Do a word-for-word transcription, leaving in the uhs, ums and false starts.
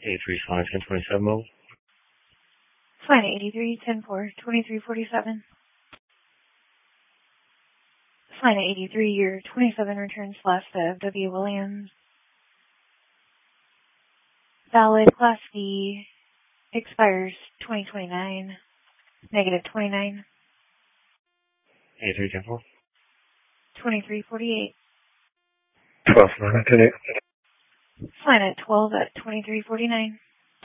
eighty-three, Sonic ten twenty-seven mobile. Fine, eighty-three, ten four, twenty-three forty-seven. Fine, eighty-three, year twenty-seven returns last of W. Williams. Valid, Class D, expires twenty twenty-nine, negative twenty-nine. eighty-three, ten four. twenty-three forty-eight. twelve, nine ten eight. Fine at twelve at twenty-three forty-nine.